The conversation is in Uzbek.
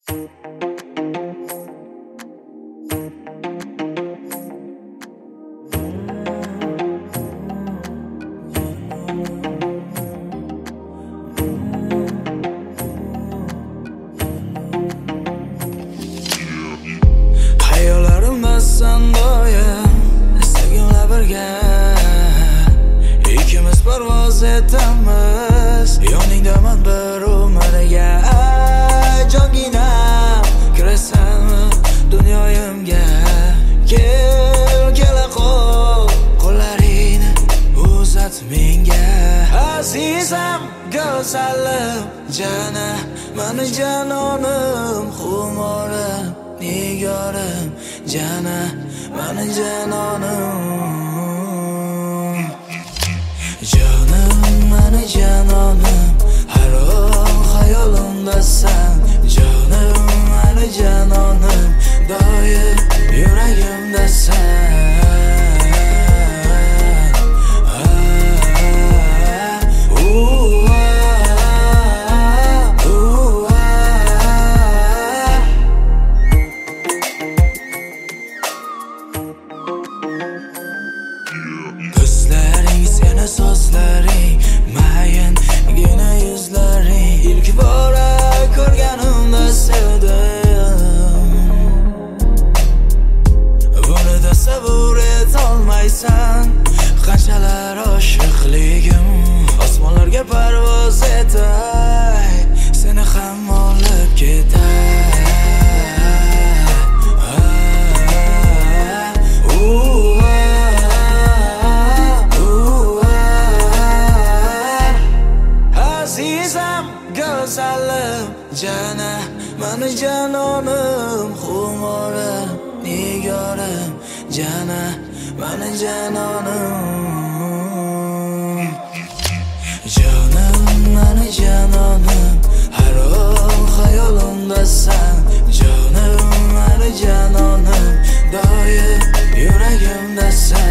Hayollarimdasan doim sevgimla birga, ikkimiz parvoz etamiz yoningdaman bir umrga. Jonginam kirasanmi dunyoyimga, kela qol qo'llaringni uzat menga. Azizam go'zalim jana, mani janonim xumorim nigorim jana, mani janonim. Jonim mani janonim, har on xayolimdasan. Jonim mani janonim, doim yuragimdasan. Ko'zlaring seni so'zlaring, mayingina yuzlaring, ilk bora ko'rganimda sevdim. Buni tasavvur etolmaysan, qanchalar oshiqligim. Osmonlarga parvoz etay, seni ham olib ketay. Azizam go'zalim jana, mani janonim xumorim nigorim jana, mani janonim. Jonim mani janonim, har on xayolimdasan. Jonim mani janonim, doim yuragimdasan.